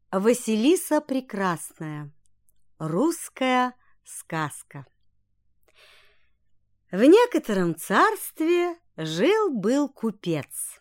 Василиса Прекрасная. Русская сказка. В некотором царстве жил-был купец.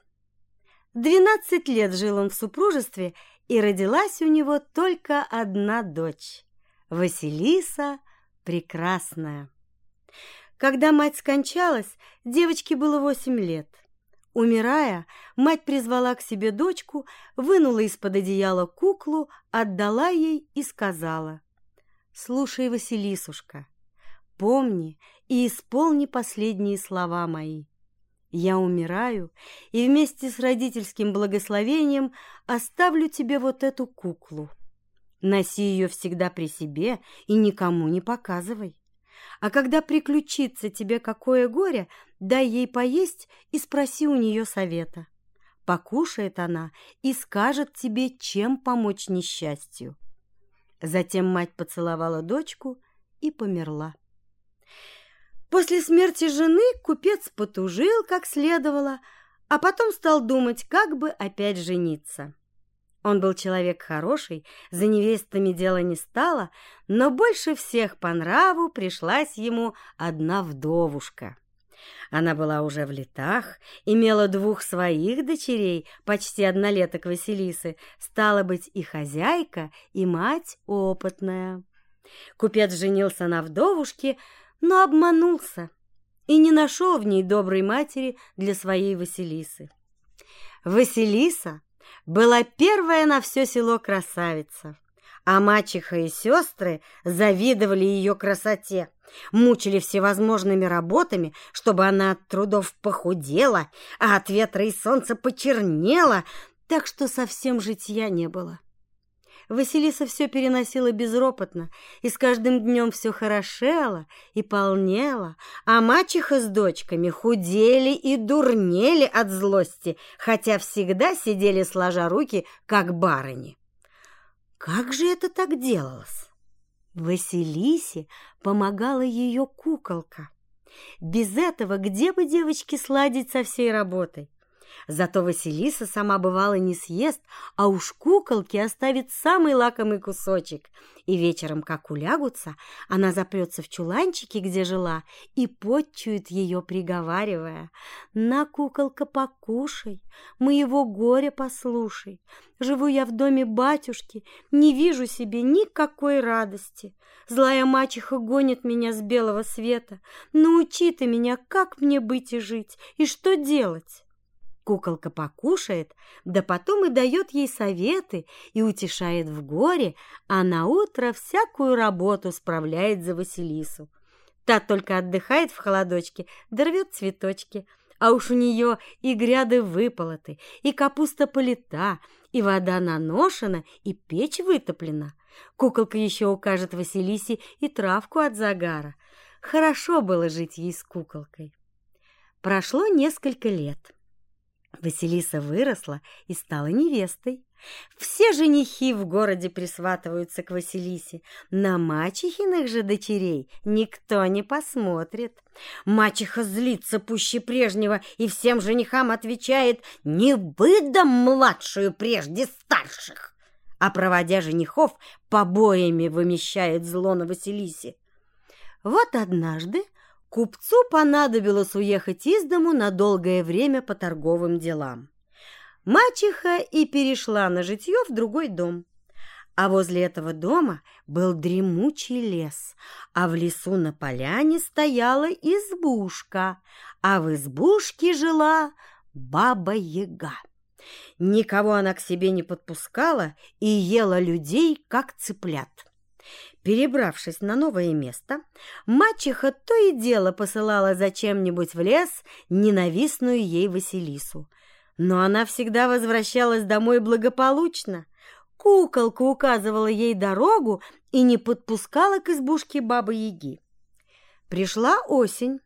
12 лет жил он в супружестве, и родилась у него только одна дочь – Василиса Прекрасная. Когда мать скончалась, девочке было 8 лет. Умирая, мать призвала к себе дочку, вынула из-под одеяла куклу, отдала ей и сказала: «Слушай, Василисушка, помни и исполни последние слова мои. Я умираю, и вместе с родительским благословением оставлю тебе вот эту куклу. Носи ее всегда при себе и никому не показывай. А когда приключится тебе какое горе, дай ей поесть и спроси у нее совета. Покушает она и скажет тебе, чем помочь несчастью». Затем мать поцеловала дочку и померла. После смерти жены купец потужил как следовало, а потом стал думать, как бы опять жениться. Он был человек хороший, за невестами дело не стало, но больше всех по нраву пришлась ему одна вдовушка. Она была уже в летах, имела 2 своих дочерей, почти однолеток Василисы, стала быть и хозяйка, и мать опытная. Купец женился на вдовушке, но обманулся и не нашел в ней доброй матери для своей Василисы. Василиса была первая на все село красавица, а мачеха и сестры завидовали ее красоте, мучили всевозможными работами, чтобы она от трудов похудела, а от ветра и солнца почернела, так что совсем житья не было. Василиса все переносила безропотно, и с каждым днем все хорошело и полнело, а мачеха с дочками худели и дурнели от злости, хотя всегда сидели сложа руки, как барыни. Как же это так делалось? Василисе помогала ее куколка. Без этого где бы девочке сладить со всей работой? Зато Василиса сама бывало не съест, а уж куколке оставит самый лакомый кусочек. И вечером, как улягутся, она запрется в чуланчике, где жила, и подчует ее, приговаривая: «На, куколка, покушай, моего горя послушай. Живу я в доме батюшки, не вижу себе никакой радости. Злая мачеха гонит меня с белого света. Научи ты меня, как мне быть и жить, и что делать». Куколка покушает, да потом и дает ей советы и утешает в горе, а наутро всякую работу справляет за Василису. Та только отдыхает в холодочке, да рвет цветочки, а уж у нее и гряды выполоты, и капуста полита, и вода наношена, и печь вытоплена. Куколка еще укажет Василисе и травку от загара. Хорошо было жить ей с куколкой. Прошло несколько лет. Василиса выросла и стала невестой. Все женихи в городе присватываются к Василисе. На мачехиных же дочерей никто не посмотрит. Мачеха злится пуще прежнего и всем женихам отвечает: «Не выдам младшую прежде старших!» А проводя женихов, побоями вымещает зло на Василисе. Вот однажды купцу понадобилось уехать из дому на долгое время по торговым делам. Мачеха и перешла на житье в другой дом. А возле этого дома был дремучий лес, а в лесу на поляне стояла избушка, а в избушке жила Баба-Яга. Никого она к себе не подпускала и ела людей, как цыплят. Перебравшись на новое место, мачеха то и дело посылала зачем-нибудь в лес ненавистную ей Василису. Но она всегда возвращалась домой благополучно. Куколка указывала ей дорогу и не подпускала к избушке Бабы-Яги. Пришла осень.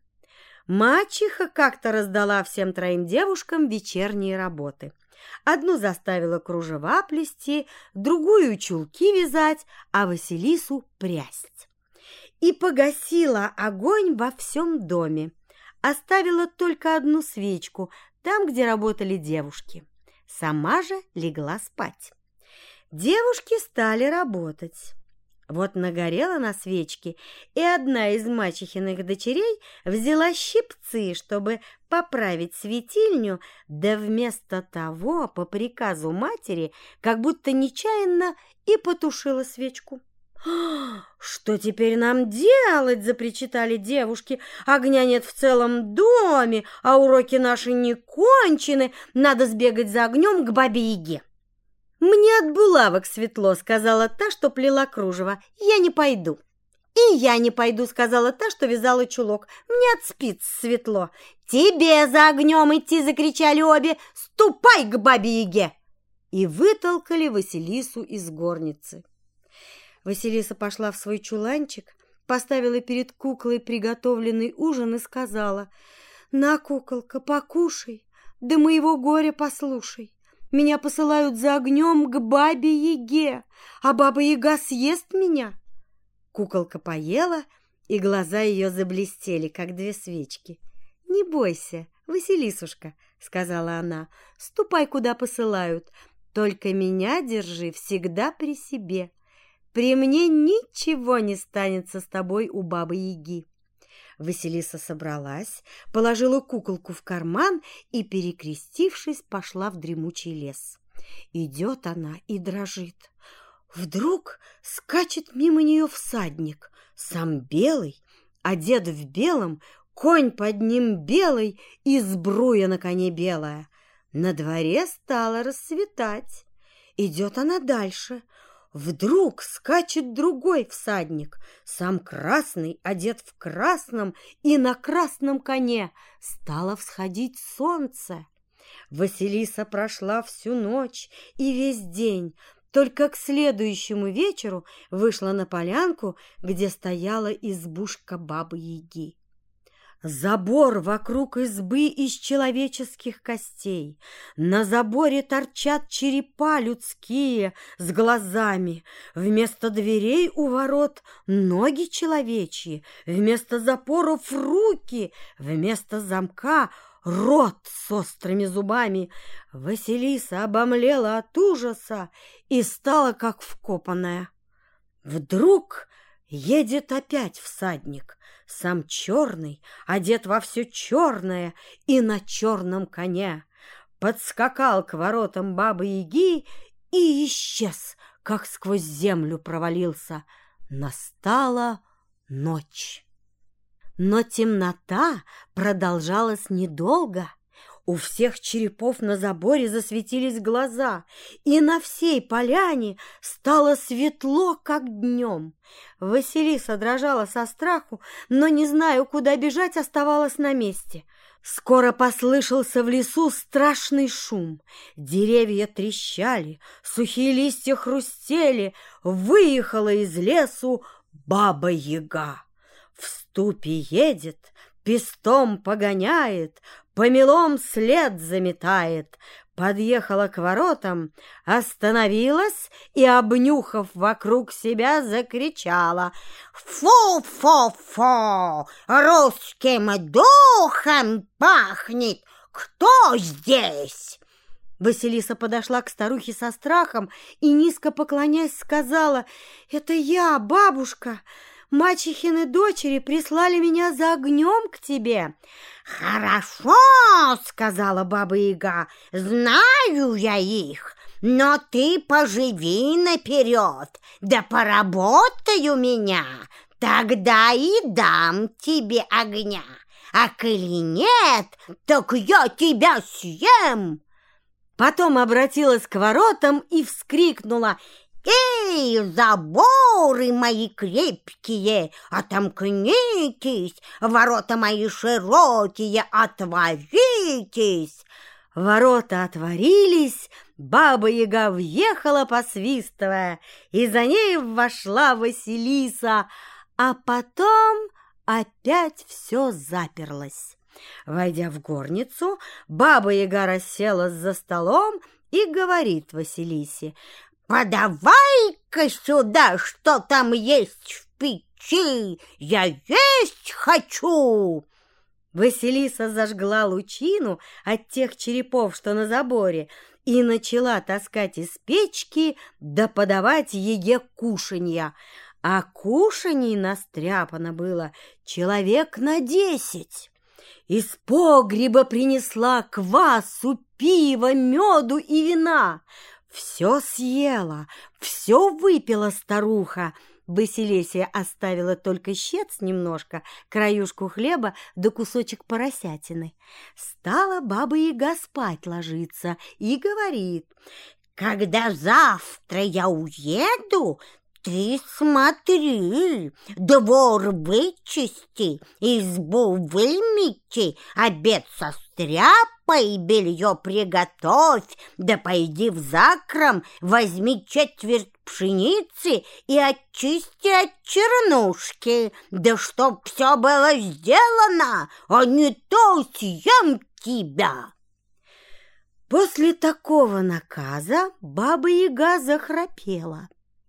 Мачеха как-то раздала всем 3 девушкам вечерние работы. Одну заставила кружева плести, другую чулки вязать, а Василису прясть. И погасила огонь во всем доме. Оставила только одну свечку там, где работали девушки. Сама же легла спать. Девушки стали работать. Вот нагорела на свечке, и одна из мачехиных дочерей взяла щипцы, чтобы поправить светильню, да вместо того, по приказу матери, как будто нечаянно и потушила свечку. «Что теперь нам делать?» – запричитали девушки. «Огня нет в целом доме, а уроки наши не кончены. Надо сбегать за огнем к бабе-яге». «Мне от булавок светло», — сказала та, что плела кружево. «Я не пойду». «И я не пойду», — сказала та, что вязала чулок. «Мне от спиц светло». «Тебе за огнем идти!» — закричали обе. «Ступай к бабе-яге!» И вытолкали Василису из горницы. Василиса пошла в свой чуланчик, поставила перед куклой приготовленный ужин и сказала: «На, куколка, покушай, да моего горя послушай. Меня посылают за огнем к бабе-яге, а баба-яга съест меня». Куколка поела, и глаза ее заблестели, как две свечки. «Не бойся, Василисушка», — сказала она, — «ступай, куда посылают, только меня держи всегда при себе. При мне ничего не станется с тобой у бабы-яги». Василиса собралась, положила куколку в карман и, перекрестившись, пошла в дремучий лес. Идет она и дрожит. Вдруг скачет мимо нее всадник, сам белый, одет в белом, конь под ним белый и сбруя на коне белая. На дворе стало рассветать. Идет она дальше. Вдруг скачет другой всадник, сам красный, одет в красном, и на красном коне. Стало всходить солнце. Василиса прошла всю ночь и весь день, только к следующему вечеру вышла на полянку, где стояла избушка бабы-яги. Забор вокруг избы из человеческих костей. На заборе торчат черепа людские с глазами. Вместо дверей у ворот ноги человечьи, вместо запоров руки, вместо замка рот с острыми зубами. Василиса обомлела от ужаса и стала как вкопанная. Вдруг едет опять всадник, сам черный, одет во все черное и на черном коне. Подскакал к воротам бабы-яги и исчез, как сквозь землю провалился. Настала ночь. Но темнота продолжалась недолго. У всех черепов на заборе засветились глаза, и на всей поляне стало светло, как днем. Василиса дрожала со страху, но, не зная, куда бежать, оставалась на месте. Скоро послышался в лесу страшный шум. Деревья трещали, сухие листья хрустели. Выехала из лесу баба-яга. В ступе едет, пестом погоняет, помелом след заметает. Подъехала к воротам, остановилась и, обнюхав вокруг себя, закричала: «Фу-фу-фу! Русским духом пахнет! Кто здесь?» Василиса подошла к старухе со страхом и, низко поклоняясь, сказала: «Это я, бабушка. Мачехины дочери прислали меня за огнем к тебе». «Хорошо, — сказала баба-яга, — знаю я их, но ты поживи наперед, да поработай у меня, тогда и дам тебе огня, а коли нет, так я тебя съем». Потом обратилась к воротам и вскрикнула: «Эй, заборы мои крепкие, отомкнитесь, ворота мои широкие, отворитесь!» Ворота отворились, баба-яга въехала, посвистывая, и за ней вошла Василиса, а потом опять все заперлось. Войдя в горницу, баба-яга расселась за столом и говорит Василисе: «Подавай-ка сюда, что там есть в печи, я есть хочу!» Василиса зажгла лучину от тех черепов, что на заборе, и начала таскать из печки да подавать Еге кушанья. А кушаний настряпано было человек на 10. Из погреба принесла квасу, пива, меду и вина. Все съела, все выпила старуха. Василисе оставила только щец немножко, краюшку хлеба да кусочек поросятины. Стала Баба-Яга спать ложиться и говорит: «Когда завтра я уеду, ты смотри, двор вычисти, избу вымети, обед состряпай, белье приготовь, да пойди в закром, возьми четверть пшеницы и очисти от чернушки, да чтоб все было сделано, а не то съем тебя». После такого наказа Баба-Яга захрапела.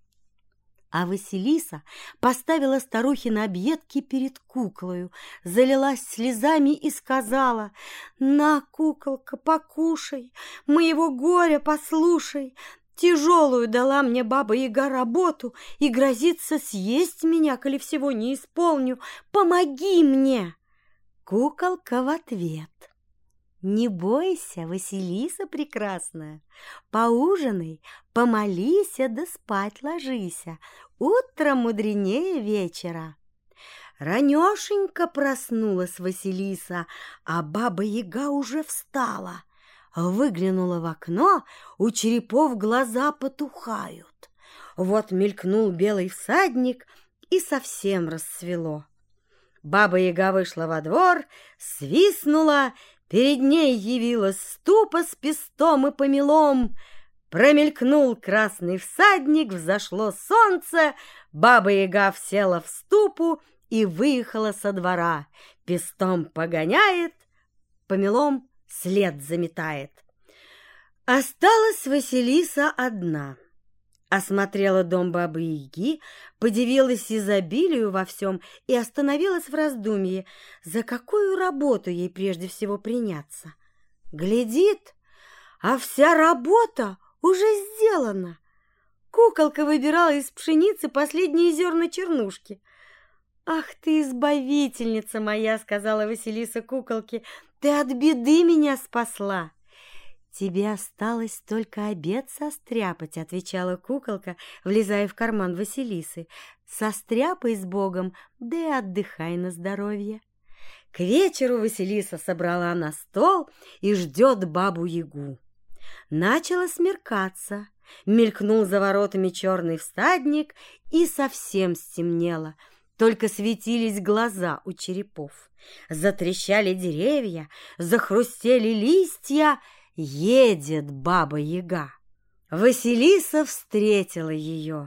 А Василиса поставила старухе на объедки перед куклою, залилась слезами и сказала: «На, куколка, покушай, моего горя послушай. Тяжелую дала мне Баба-Яга работу и грозится съесть меня, коли всего не исполню. Помоги мне!» Куколка в ответ: «Не бойся, Василиса прекрасная, поужинай, помолися да спать ложися, утро мудренее вечера». Ранешенько проснулась Василиса, а Баба-Яга уже встала. Выглянула в окно, у черепов глаза потухают. Вот мелькнул белый всадник, и совсем рассвело. Баба-Яга вышла во двор, свистнула, перед ней явилась ступа с пестом и помелом. Промелькнул красный всадник, взошло солнце, Баба-Яга села в ступу и выехала со двора. Пестом погоняет, помелом след заметает. Осталась Василиса одна. Осмотрела дом Бабы-Яги, подивилась изобилию во всем и остановилась в раздумье, за какую работу ей прежде всего приняться. Глядит, а вся работа уже сделана. Куколка выбирала из пшеницы последние зерна чернушки. «Ах ты, избавительница моя!» — сказала Василиса куколке. «Ты от беды меня спасла!» «Тебе осталось только обед состряпать», — отвечала куколка, влезая в карман Василисы. «Состряпай с Богом, да и отдыхай на здоровье». К вечеру Василиса собрала на стол и ждет Бабу-Ягу. Начало смеркаться, мелькнул за воротами черный всадник, и совсем стемнело, только светились глаза у черепов. Затрещали деревья, захрустели листья. Едет Баба-Яга. Василиса встретила ее.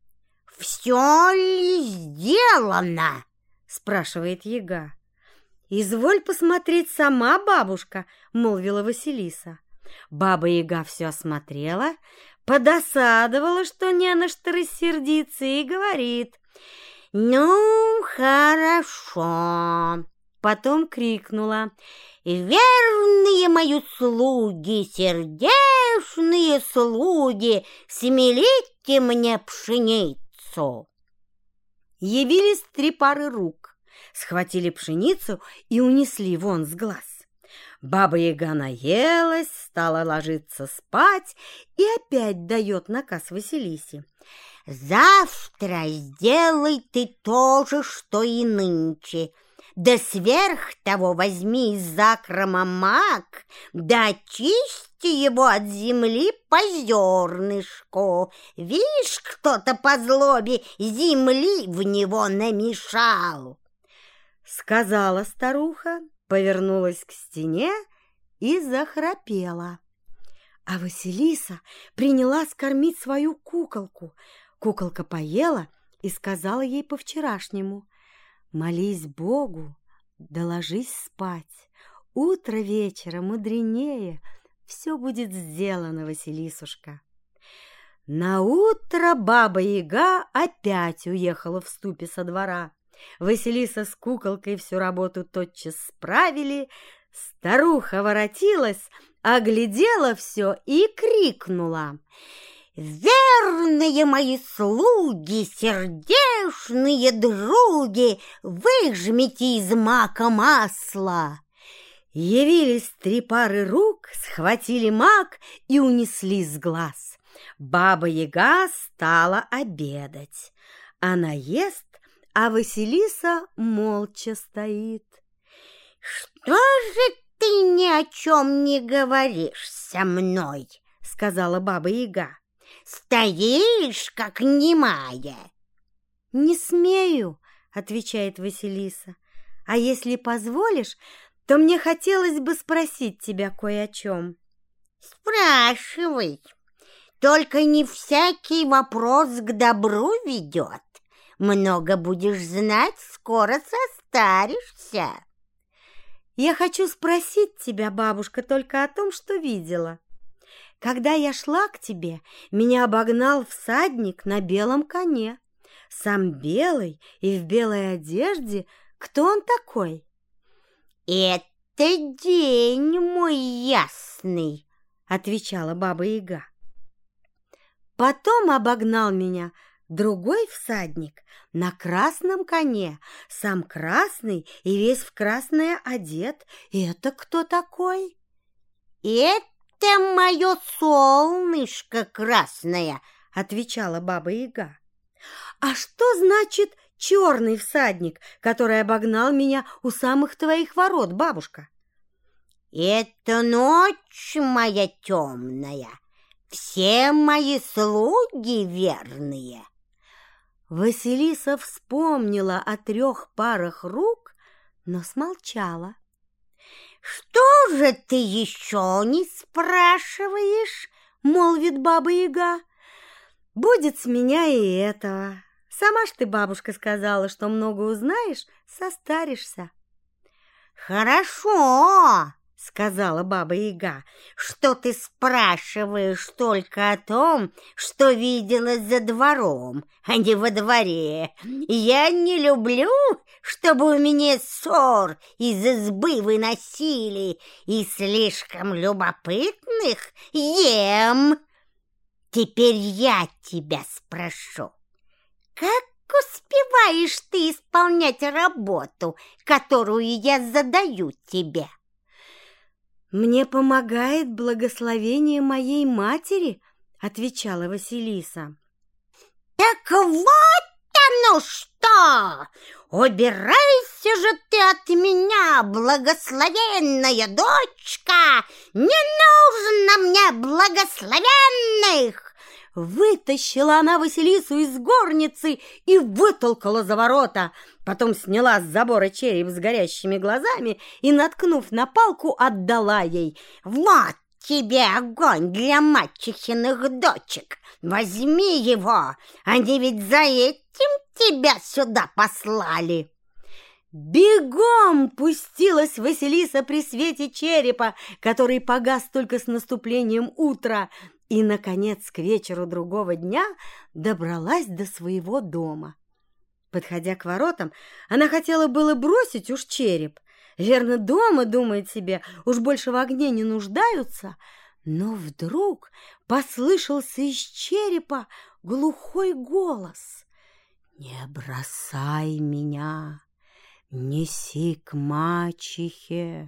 «Все ли сделано?» — спрашивает Яга. «Изволь посмотреть сама, бабушка», — молвила Василиса. Баба-Яга все осмотрела, подосадовала, что не на что рассердиться, и говорит: «Ну, хорошо». Потом крикнула: «Верные мои слуги, сердечные слуги, смелите мне пшеницу!» Явились 3 пары рук, схватили пшеницу и унесли вон с глаз. Баба-Яга наелась, стала ложиться спать и опять дает наказ Василисе: «Завтра сделай ты то же, что и нынче. Да сверх того возьми из закрома мак, да очисти его от земли по зернышку. Вишь, кто-то по злобе земли в него намешал». Сказала старуха, повернулась к стене и захрапела. А Василиса принялась кормить свою куколку. Куколка поела и сказала ей по-вчерашнему: «Молись Богу, да ложись спать. Утро вечера мудренее, все будет сделано, Василисушка». Наутро Баба-Яга опять уехала в ступе со двора. Василиса с куколкой всю работу тотчас справили, Старуха воротилась, оглядела все и крикнула: «Верные мои слуги, сердечные други, выжмите из мака масло!» Явились 3 пары рук, схватили мак и унесли с глаз. Баба-Яга стала обедать. Она ест, а Василиса молча стоит. «Что же ты ни о чем не говоришь со мной?» — сказала Баба-Яга. «Стоишь, как немая!» «Не смею», — отвечает Василиса. «А если позволишь, то мне хотелось бы спросить тебя кое о чем». «Спрашивай, только не всякий вопрос к добру ведет. Много будешь знать, скоро состаришься». «Я хочу спросить тебя, бабушка, только о том, что видела. Когда я шла к тебе, меня обогнал всадник на белом коне. Сам белый и в белой одежде. Кто он такой?» «Это день мой ясный», — отвечала Баба-Яга. Потом обогнал меня другой всадник на красном коне, сам красный и весь в красное одет. Это кто такой?» «Это мое солнышко красное», — отвечала Баба-Яга. «А что значит черный всадник, который обогнал меня у самых твоих ворот, бабушка?» «Это ночь моя темная, все мои слуги верные». Василиса вспомнила о 3 парах рук, но смолчала. «Что же ты еще не спрашиваешь?» — молвит Баба-Яга. «Будет с меня и этого. Сама ж ты, бабушка, сказала, что много узнаешь, состаришься». «Хорошо», — сказала Баба-Яга, «что ты спрашиваешь только о том, что видела за двором, а не во дворе. Я не люблю, чтобы у меня ссор из избы выносили, и слишком любопытных ем. Теперь я тебя спрошу, как успеваешь ты исполнять работу, которую я задаю тебе?» «Мне помогает благословение моей матери», — отвечала Василиса. «Так вот оно что! Убирайся же ты от меня, благословенная дочка! Не нужно мне благословенных!» Вытащила она Василису из горницы и вытолкала за ворота. Потом сняла с забора череп с горящими глазами и, наткнув на палку, отдала ей. «Вот тебе огонь для мачехиных дочек! Возьми его, они ведь за этим тебя сюда послали!» Бегом пустилась Василиса при свете черепа, который погас только с наступлением утра, и, наконец, к вечеру другого дня добралась до своего дома. Подходя к воротам, она хотела было бросить уж череп. Верно, дома, думает себе, уж больше в огне не нуждаются, но вдруг послышался из черепа глухой голос: «Не бросай меня! Неси к мачехе!»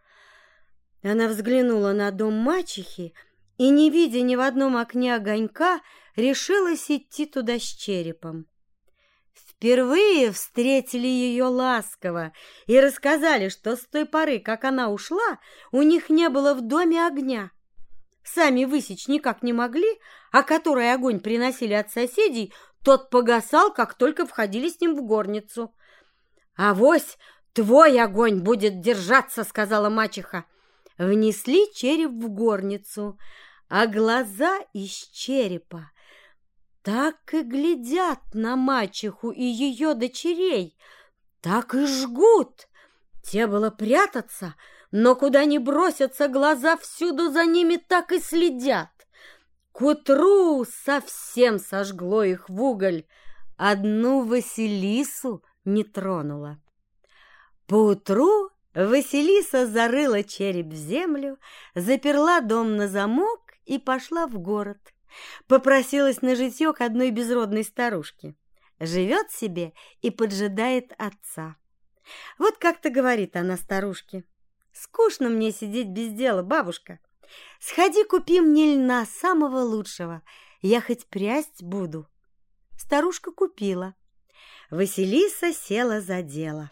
Она взглянула на дом мачехи и, не видя ни в одном окне огонька, решилась идти туда с черепом. Впервые встретили ее ласково и рассказали, что с той поры, как она ушла, у них не было в доме огня. Сами высечь никак не могли, а который огонь приносили от соседей, тот погасал, как только входили с ним в горницу. «Авось твой огонь будет держаться», — сказала мачеха. Внесли череп в горницу, а глаза из черепа так и глядят на мачеху и ее дочерей, так и жгут. Те было прятаться, но куда ни бросятся глаза, всюду за ними так и следят. К утру совсем сожгло их в уголь, одну Василису не тронула. Поутру Василиса зарыла череп в землю, заперла дом на замок и пошла в город. Попросилась на житье к одной безродной старушке. Живет себе и поджидает отца. Вот как-то говорит она старушке: «Скучно мне сидеть без дела, бабушка. Сходи, купи мне льна самого лучшего, я хоть прясть буду». Старушка купила. Василиса села за дело.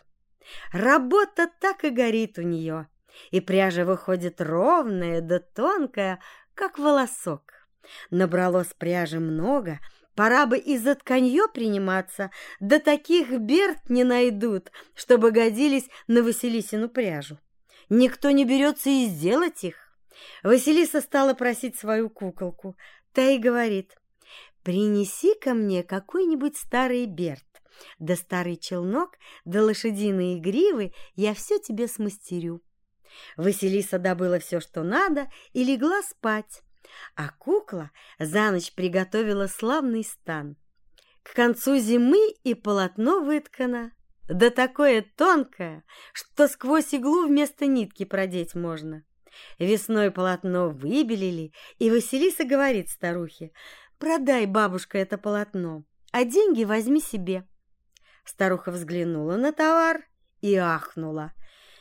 Работа так и горит у нее, и пряжа выходит ровная да тонкая, как волосок. Набралось пряжи много, пора бы и за тканье приниматься, да таких берд не найдут, чтобы годились на Василисину пряжу. Никто не берется и сделать их. Василиса стала просить свою куколку. Та и говорит: «Принеси ко мне какой-нибудь старый берд, да старый челнок, да лошадиные гривы, я все тебе смастерю». Василиса добыла все, что надо, и легла спать, а кукла за ночь приготовила славный стан. К концу зимы и полотно выткано, да такое тонкое, что сквозь иглу вместо нитки продеть можно. Весной полотно выбелили, и Василиса говорит старухе: «Продай, бабушка, это полотно, а деньги возьми себе». Старуха взглянула на товар и ахнула: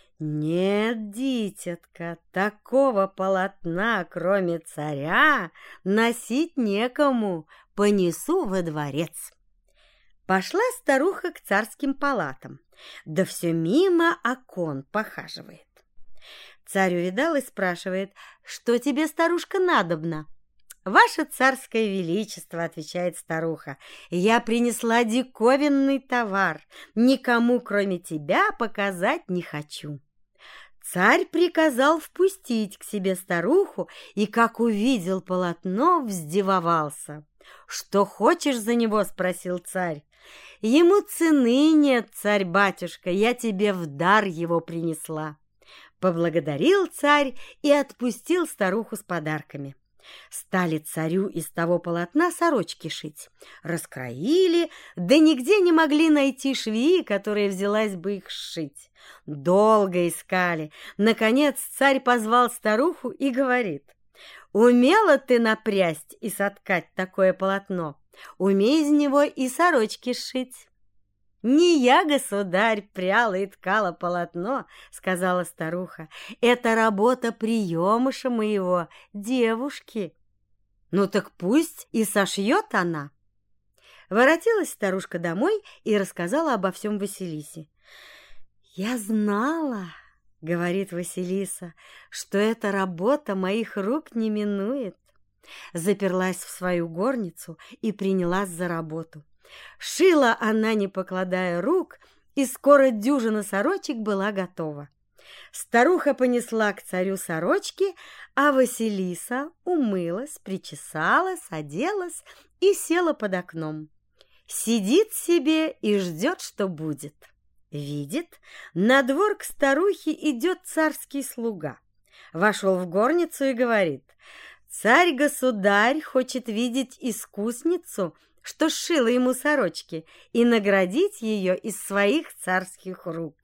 «Нет, дитятка, такого полотна, кроме царя, носить некому, понесу во дворец». Пошла старуха к царским палатам, да все мимо окон похаживает. Царь увидал и спрашивает: «Что тебе, старушка, надобно?» «Ваше царское величество, — отвечает старуха, — я принесла диковинный товар, никому, кроме тебя, показать не хочу». Царь приказал впустить к себе старуху, и, как увидел полотно, вздивовался. «Что хочешь за него?» — спросил царь. «Ему цены нет, царь-батюшка, я тебе в дар его принесла». Поблагодарил царь и отпустил старуху с подарками. Стали царю из того полотна сорочки шить. Раскроили, да нигде не могли найти швеи, которая взялась бы их сшить. Долго искали. Наконец царь позвал старуху и говорит: «Умела ты напрясть и соткать такое полотно, умей из него и сорочки сшить». «Не я, государь, пряла и ткала полотно, — сказала старуха, — это работа приемыша моего, девушки». «Ну так пусть и сошьет она». Воротилась старушка домой и рассказала обо всем Василисе. «Я знала, — говорит Василиса, — что эта работа моих рук не минует». Заперлась в свою горницу и принялась за работу. Шила она, не покладая рук, и скоро дюжина сорочек была готова. Старуха понесла к царю сорочки, а Василиса умылась, причесалась, оделась и села под окном. Сидит себе и ждет, что будет. Видит, на двор к старухе идет царский слуга. Вошел в горницу и говорит: «Царь-государь хочет видеть искусницу, что сшила ему сорочки, и наградить ее из своих царских рук».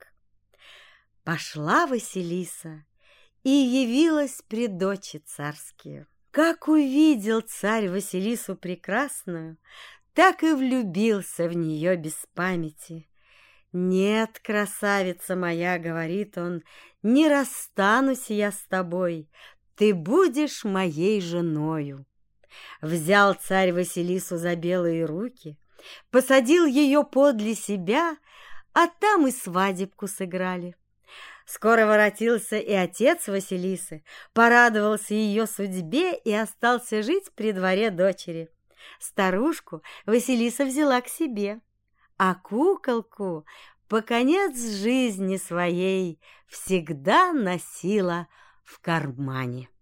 Пошла Василиса и явилась пред очи царские. Как увидел царь Василису прекрасную, так и влюбился в нее без памяти. «Нет, красавица моя, — говорит он, — не расстанусь я с тобой, ты будешь моей женою». Взял царь Василису за белые руки, посадил ее подле себя, а там и свадебку сыграли. Скоро воротился и отец Василисы, порадовался ее судьбе и остался жить при дворе дочери. Старушку Василиса взяла к себе, а куколку по конец жизни своей всегда носила в кармане.